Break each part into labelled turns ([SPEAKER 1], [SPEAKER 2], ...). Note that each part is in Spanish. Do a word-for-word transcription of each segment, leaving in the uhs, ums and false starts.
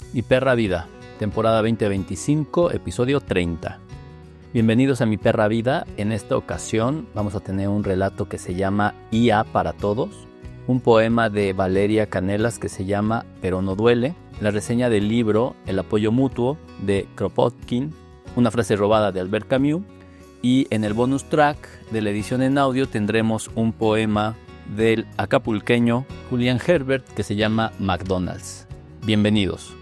[SPEAKER 1] Mi perra vida, temporada veinte veinticinco, episodio treinta. Bienvenidos a Mi perra vida. En esta ocasión vamos a tener un relato que se llama I A para todos, un poema de Valeria Canelas que se llama Pero no duele, la reseña del libro El apoyo mutuo de Kropotkin, una frase robada de Albert Camus, y en el bonus track de la edición en audio tendremos un poema del acapulqueño Julián Herbert que se llama McDonald's. Bienvenidos.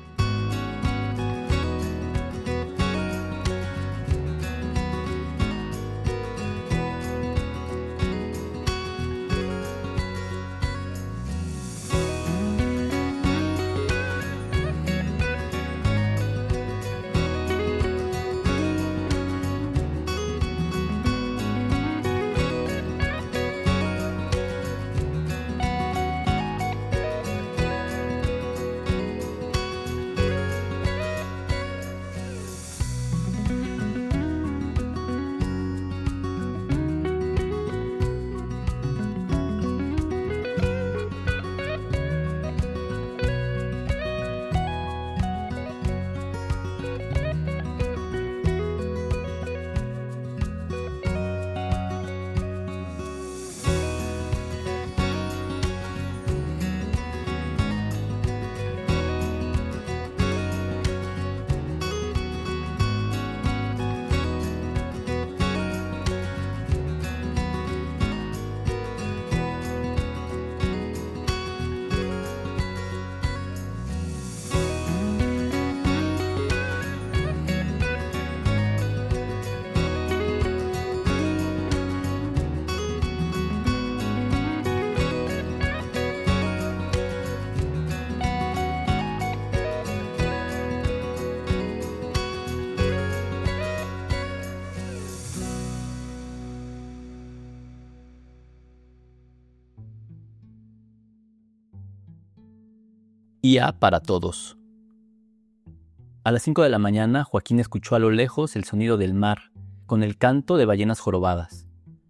[SPEAKER 1] I A para todos. A las cinco de la mañana, Joaquín escuchó a lo lejos el sonido del mar, con el canto de ballenas jorobadas.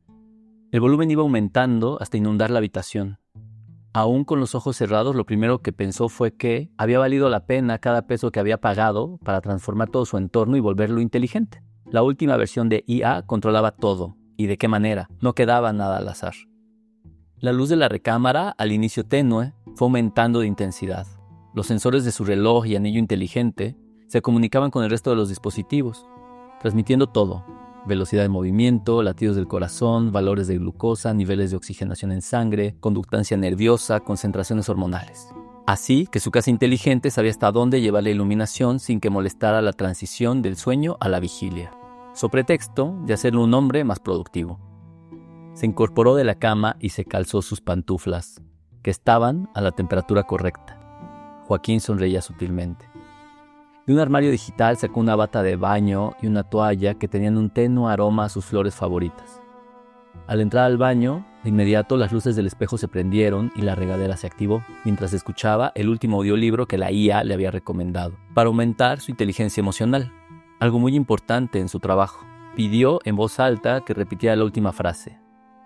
[SPEAKER 1] El volumen iba aumentando hasta inundar la habitación. Aún con los ojos cerrados, lo primero que pensó fue que había valido la pena cada peso que había pagado para transformar todo su entorno y volverlo inteligente. La última versión de I A controlaba todo, y de qué manera, no quedaba nada al azar. La luz de la recámara, al inicio tenue, fue aumentando de intensidad. Los sensores de su reloj y anillo inteligente se comunicaban con el resto de los dispositivos, transmitiendo todo: velocidad de movimiento, latidos del corazón, valores de glucosa, niveles de oxigenación en sangre, conductancia nerviosa, concentraciones hormonales. Así que su casa inteligente sabía hasta dónde llevar la iluminación sin que molestara la transición del sueño a la vigilia, so pretexto de hacerlo un hombre más productivo. Se incorporó de la cama y se calzó sus pantuflas, que estaban a la temperatura correcta. Joaquín sonreía sutilmente. De un armario digital sacó una bata de baño y una toalla que tenían un tenue aroma a sus flores favoritas. Al entrar al baño, de inmediato las luces del espejo se prendieron y la regadera se activó, mientras escuchaba el último audiolibro que la I A le había recomendado, para aumentar su inteligencia emocional, algo muy importante en su trabajo. Pidió en voz alta que repitiera la última frase.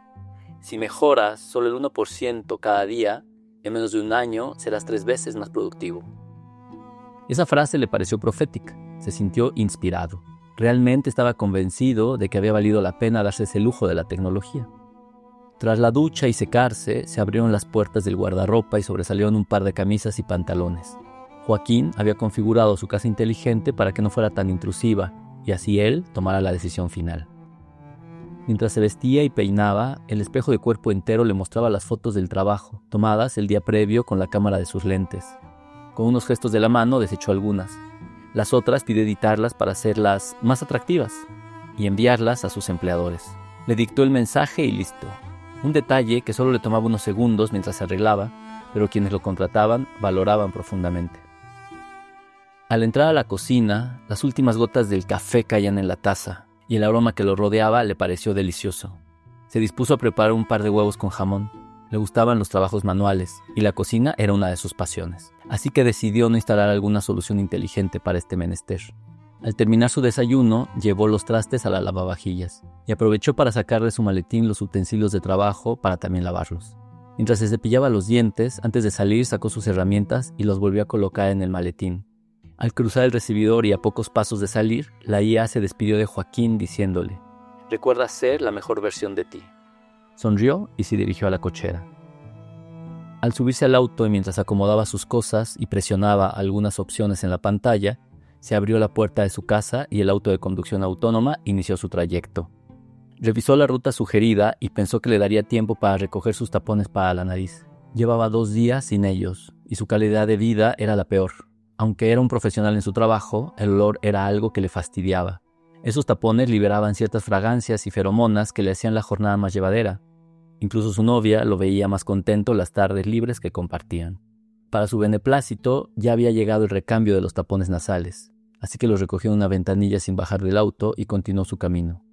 [SPEAKER 1] Si mejoras solo el uno por ciento cada día, en menos de un año serás tres veces más productivo. Esa frase le pareció profética. Se sintió inspirado. Realmente estaba convencido de que había valido la pena darse ese lujo de la tecnología. Tras la ducha y secarse, se abrieron las puertas del guardarropa y sobresalieron un par de camisas y pantalones. Joaquín había configurado su casa inteligente para que no fuera tan intrusiva, y así él tomara la decisión final. Mientras se vestía y peinaba, el espejo de cuerpo entero le mostraba las fotos del trabajo, tomadas el día previo con la cámara de sus lentes. Con unos gestos de la mano desechó algunas. Las otras pidió editarlas para hacerlas más atractivas y enviarlas a sus empleadores. Le dictó el mensaje y listo. Un detalle que solo le tomaba unos segundos mientras se arreglaba, pero quienes lo contrataban valoraban profundamente. Al entrar a la cocina, las últimas gotas del café caían en la taza, y el aroma que lo rodeaba le pareció delicioso. Se dispuso a preparar un par de huevos con jamón. Le gustaban los trabajos manuales, y la cocina era una de sus pasiones. Así que decidió no instalar alguna solución inteligente para este menester. Al terminar su desayuno, llevó los trastes a la lavavajillas, y aprovechó para sacar de su maletín los utensilios de trabajo para también lavarlos. Mientras se cepillaba los dientes, antes de salir sacó sus herramientas y los volvió a colocar en el maletín. Al cruzar el recibidor y a pocos pasos de salir, la I A se despidió de Joaquín diciéndole: «Recuerda ser la mejor versión de ti». Sonrió y se dirigió a la cochera. Al subirse al auto y mientras acomodaba sus cosas y presionaba algunas opciones en la pantalla, se abrió la puerta de su casa y el auto de conducción autónoma inició su trayecto. Revisó la ruta sugerida y pensó que le daría tiempo para recoger sus tapones para la nariz. Llevaba dos días sin ellos y su calidad de vida era la peor. Aunque era un profesional en su trabajo, el olor era algo que le fastidiaba. Esos tapones liberaban ciertas fragancias y feromonas que le hacían la jornada más llevadera. Incluso su novia lo veía más contento las tardes libres que compartían. Para su beneplácito ya había llegado el recambio de los tapones nasales, así que los recogió en una ventanilla sin bajar del auto y continuó su camino.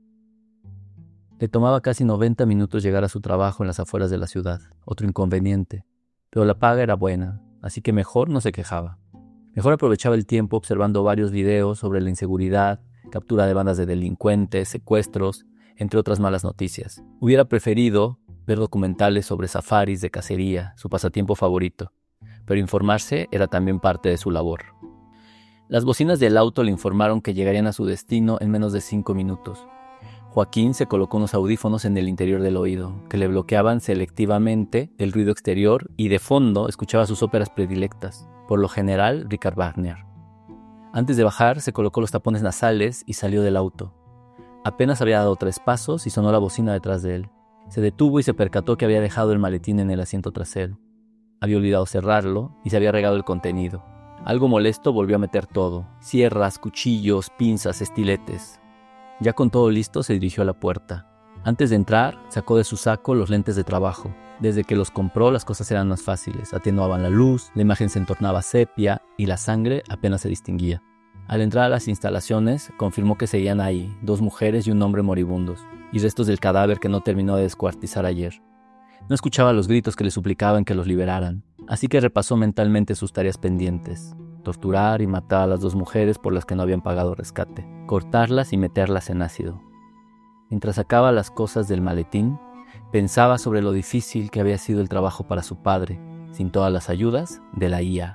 [SPEAKER 1] Le tomaba casi noventa minutos llegar a su trabajo en las afueras de la ciudad, otro inconveniente, pero la paga era buena, así que mejor no se quejaba. Mejor aprovechaba el tiempo observando varios videos sobre la inseguridad, captura de bandas de delincuentes, secuestros, entre otras malas noticias. Hubiera preferido ver documentales sobre safaris de cacería, su pasatiempo favorito, pero informarse era también parte de su labor. Las bocinas del auto le informaron que llegarían a su destino en menos de cinco minutos. Joaquín se colocó unos audífonos en el interior del oído, que le bloqueaban selectivamente el ruido exterior y de fondo escuchaba sus óperas predilectas, por lo general Richard Wagner. Antes de bajar se colocó los tapones nasales y salió del auto. Apenas había dado tres pasos y sonó la bocina detrás de él. Se detuvo y se percató que había dejado el maletín en el asiento trasero. Había olvidado cerrarlo y se había regado el contenido. Algo molesto volvió a meter todo: sierras, cuchillos, pinzas, estiletes. Ya con todo listo se dirigió a la puerta. Antes de entrar, sacó de su saco los lentes de trabajo. Desde que los compró, las cosas eran más fáciles. Atenuaban la luz, la imagen se entornaba sepia y la sangre apenas se distinguía. Al entrar a las instalaciones, confirmó que seguían ahí, dos mujeres y un hombre moribundos, y restos del cadáver que no terminó de descuartizar ayer. No escuchaba los gritos que le suplicaban que los liberaran, así que repasó mentalmente sus tareas pendientes: torturar y matar a las dos mujeres por las que no habían pagado rescate, cortarlas y meterlas en ácido. Mientras sacaba las cosas del maletín, pensaba sobre lo difícil que había sido el trabajo para su padre, sin todas las ayudas de la I A.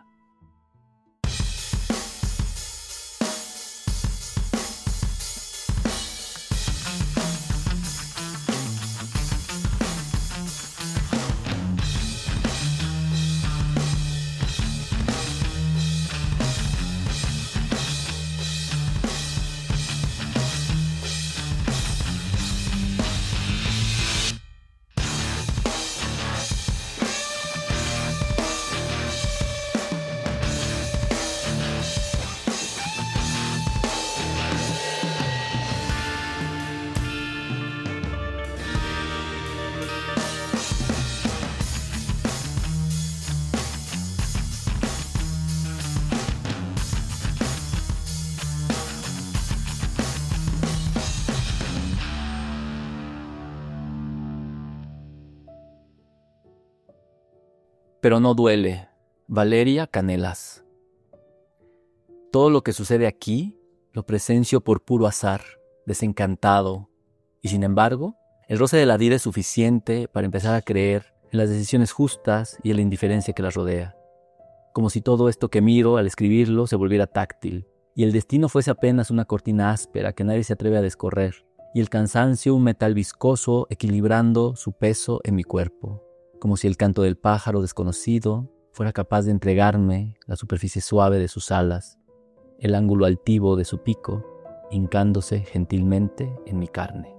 [SPEAKER 1] Pero no duele. Valeria Canelas. Todo lo que sucede aquí lo presencio por puro azar, desencantado, y sin embargo, el roce de la vida es suficiente para empezar a creer en las decisiones justas y en la indiferencia que las rodea. Como si todo esto que miro al escribirlo se volviera táctil, y el destino fuese apenas una cortina áspera que nadie se atreve a descorrer, y el cansancio un metal viscoso equilibrando su peso en mi cuerpo. Como si el canto del pájaro desconocido fuera capaz de entregarme la superficie suave de sus alas, el ángulo altivo de su pico, hincándose gentilmente en mi carne.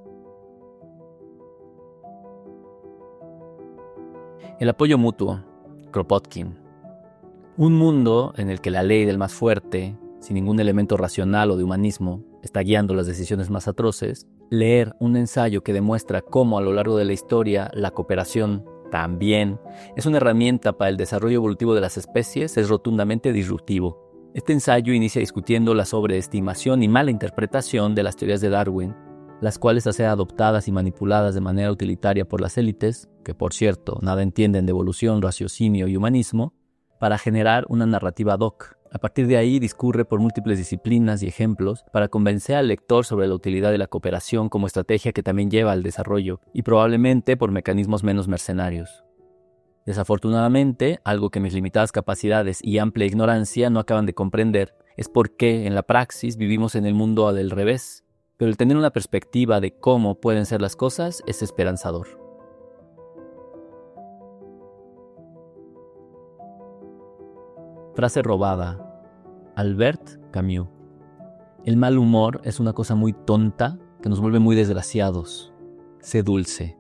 [SPEAKER 1] El apoyo mutuo, Kropotkin. Un mundo en el que la ley del más fuerte, sin ningún elemento racional o de humanismo, está guiando las decisiones más atroces. Leer un ensayo que demuestra cómo a lo largo de la historia la cooperación también es una herramienta para el desarrollo evolutivo de las especies es rotundamente disruptivo. Este ensayo inicia discutiendo la sobreestimación y mala interpretación de las teorías de Darwin, las cuales han sido adoptadas y manipuladas de manera utilitaria por las élites, que por cierto nada entienden de evolución, raciocinio y humanismo, para generar una narrativa ad hoc. A partir de ahí discurre por múltiples disciplinas y ejemplos para convencer al lector sobre la utilidad de la cooperación como estrategia que también lleva al desarrollo, y probablemente por mecanismos menos mercenarios. Desafortunadamente, algo que mis limitadas capacidades y amplia ignorancia no acaban de comprender Es porque en la praxis vivimos en el mundo del revés, pero el tener una perspectiva de cómo pueden ser las cosas es esperanzador. Frase robada. Albert Camus. El mal humor es una cosa muy tonta que nos vuelve muy desgraciados. Sé dulce.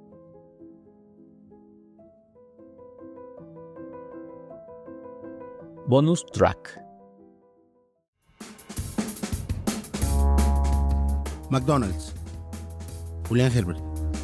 [SPEAKER 1] Bonus track.
[SPEAKER 2] McDonald's. Julián Herbert.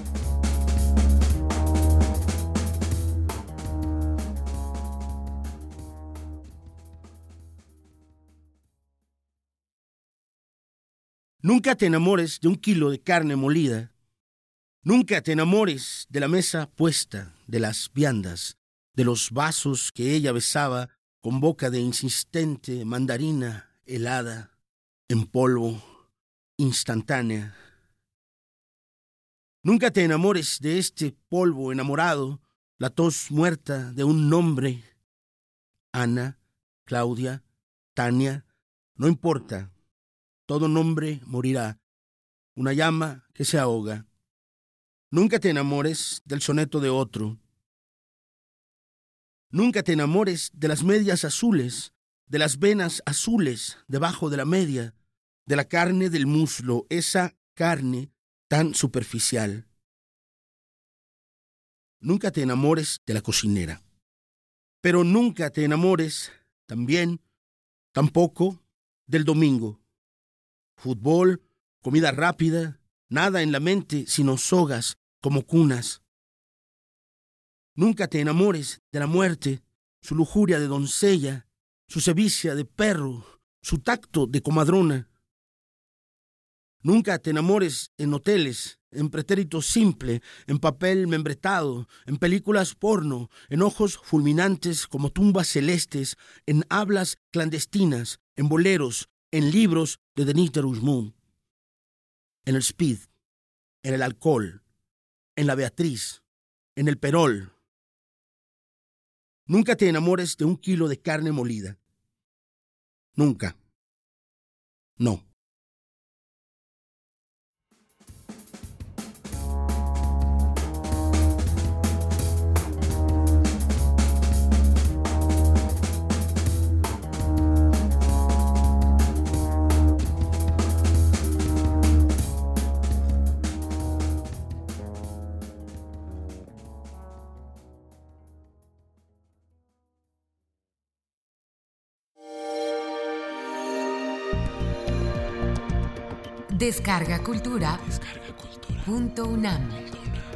[SPEAKER 2] Nunca te enamores de un kilo de carne molida. Nunca te enamores de la mesa puesta, de las viandas, de los vasos que ella besaba con boca de insistente mandarina helada, en polvo, instantánea. Nunca te enamores de este polvo enamorado, la tos muerta de un nombre. Ana, Claudia, Tania, no importa. Todo nombre morirá, una llama que se ahoga. Nunca te enamores del soneto de otro. Nunca te enamores de las medias azules, de las venas azules debajo de la media, de la carne del muslo, esa carne tan superficial. Nunca te enamores de la cocinera. Pero nunca te enamores también, tampoco, del domingo. Fútbol, comida rápida, nada en la mente sino sogas como cunas. Nunca te enamores de la muerte, su lujuria de doncella, su sevicia de perro, su tacto de comadrona. Nunca te enamores en hoteles, en pretérito simple, en papel membretado, en películas porno, en ojos fulminantes como tumbas celestes, en hablas clandestinas, en boleros, en libros de Denis Diderot, en el speed, en el alcohol, en la Beatriz, en el perol. Nunca te enamores de un kilo de carne molida. Nunca. No.
[SPEAKER 3] Descarga Cultura. Descarga Cultura. Punto UNAM.